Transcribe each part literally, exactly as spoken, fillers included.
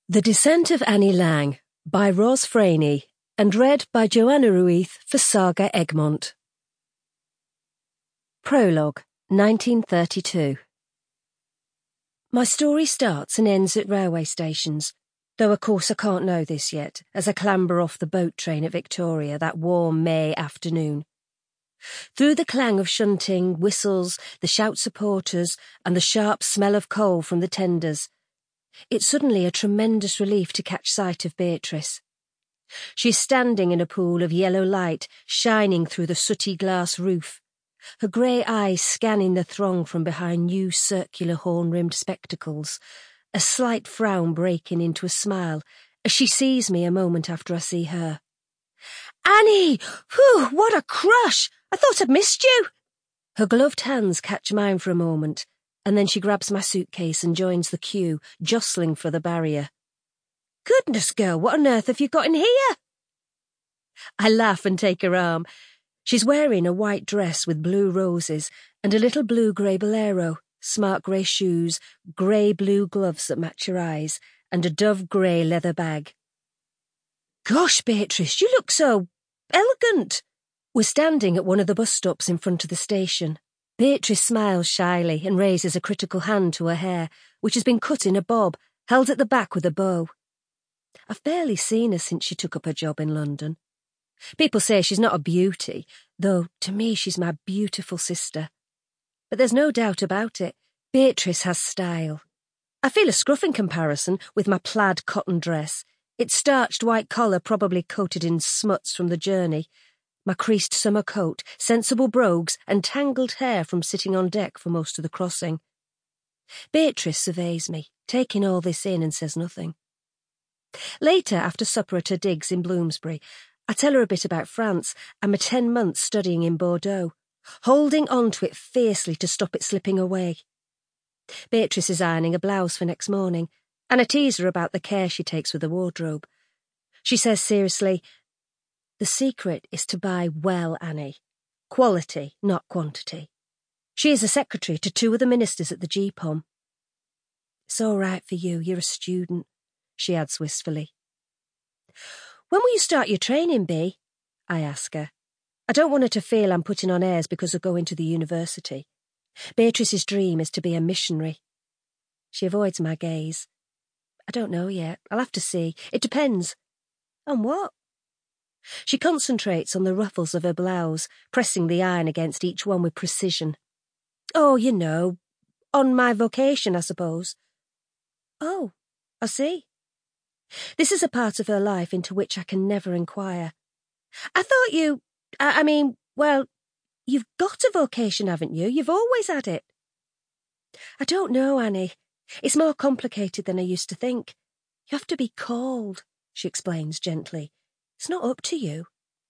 The Descent of Annie Lang by Ros Franey and read by Joanna Ruiz for Saga Egmont. Prologue, nineteen thirty-two. My story starts and ends at railway stations, though of course I can't know this yet as I clamber off the boat train at Victoria that warm May afternoon. Through the clang of shunting, whistles, the shouts of porters, and the sharp smell of coal from the tenders, it's suddenly a tremendous relief to catch sight of Beatrice. She's standing in a pool of yellow light shining through the sooty glass roof, her grey eyes scanning the throng from behind new circular horn-rimmed spectacles, a slight frown breaking into a smile as she sees me a moment after I see her. "Annie! Whew, what a crush! I thought I'd missed you!" Her gloved hands catch mine for a moment, and then she grabs my suitcase and joins the queue, jostling for the barrier. "Goodness, girl, what on earth have you got in here?" I laugh and take her arm. She's wearing a white dress with blue roses and a little blue-grey bolero, smart grey shoes, grey-blue gloves that match her eyes, and a dove-grey leather bag. "Gosh, Beatrice, you look so elegant." We're standing at one of the bus stops in front of the station. Beatrice smiles shyly and raises a critical hand to her hair, which has been cut in a bob, held at the back with a bow. I've barely seen her since she took up her job in London. People say she's not a beauty, though to me she's my beautiful sister. But there's no doubt about it, Beatrice has style. I feel a scruff in comparison with my plaid cotton dress, its starched white collar probably coated in smuts from the journey, my creased summer coat, sensible brogues, and tangled hair from sitting on deck for most of the crossing. Beatrice surveys me, taking all this in, and says nothing. Later, after supper at her digs in Bloomsbury, I tell her a bit about France and my ten months studying in Bordeaux, holding on to it fiercely to stop it slipping away. Beatrice is ironing a blouse for next morning, and I tease her about the care she takes with the wardrobe. She says seriously, "The secret is to buy well, Annie. Quality, not quantity." She is a secretary to two of the ministers at the G P O M. "It's all right for you, you're a student," she adds wistfully. "When will you start your training, Bea?" I ask her. I don't want her to feel I'm putting on airs because of going to the university. Beatrice's dream is to be a missionary. She avoids my gaze. "I don't know yet. I'll have to see. It depends." "On what?" She concentrates on the ruffles of her blouse, pressing the iron against each one with precision. "Oh, you know, on my vocation, I suppose." "Oh, I see." This is a part of her life into which I can never inquire. "I thought you, I, I mean, well, you've got a vocation, haven't you? You've always had it." "I don't know, Annie. It's more complicated than I used to think. You have to be called," she explains gently. "It's not up to you."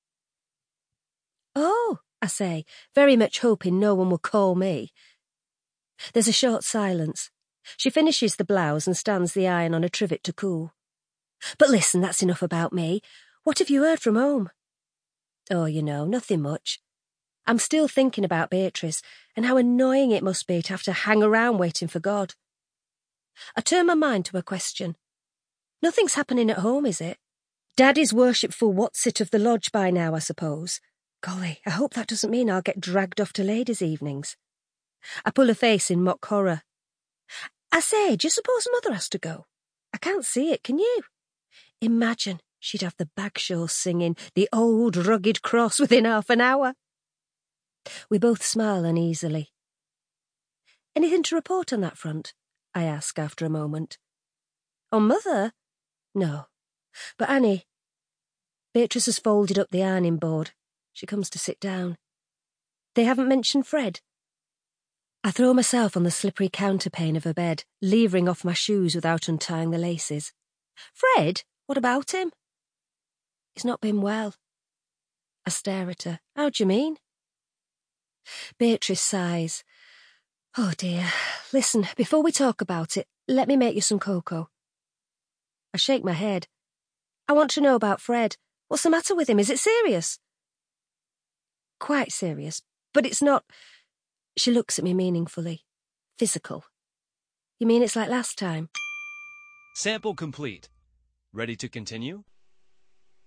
"Oh," I say, very much hoping no one will call me. There's a short silence. She finishes the blouse and stands the iron on a trivet to cool. "But listen, that's enough about me. What have you heard from home?" "Oh, you know, nothing much. I'm still thinking about Beatrice and how annoying it must be to have to hang around waiting for God." I turn my mind to a question. "Nothing's happening at home, is it? Daddy's worshipful what's-it of the lodge by now, I suppose. Golly, I hope that doesn't mean I'll get dragged off to ladies' evenings." I pull a face in mock horror. "I say, do you suppose Mother has to go? I can't see it, can you? Imagine she'd have the Bagshaw singing The Old Rugged Cross within half an hour." We both smile uneasily. "Anything to report on that front?" I ask after a moment. "On Mother? No. But Annie..." Beatrice has folded up the ironing board. She comes to sit down. "They haven't mentioned Fred?" I throw myself on the slippery counterpane of her bed, levering off my shoes without untying the laces. "Fred? What about him?" "He's not been well." I stare at her. "How do you mean?" Beatrice sighs. "Oh dear. Listen, before we talk about it, let me make you some cocoa." I shake my head. "I want to know about Fred. What's the matter with him? Is it serious?" "Quite serious, but it's not..." She looks at me meaningfully. "Physical. You mean it's like last time?" Sample complete. Ready to continue?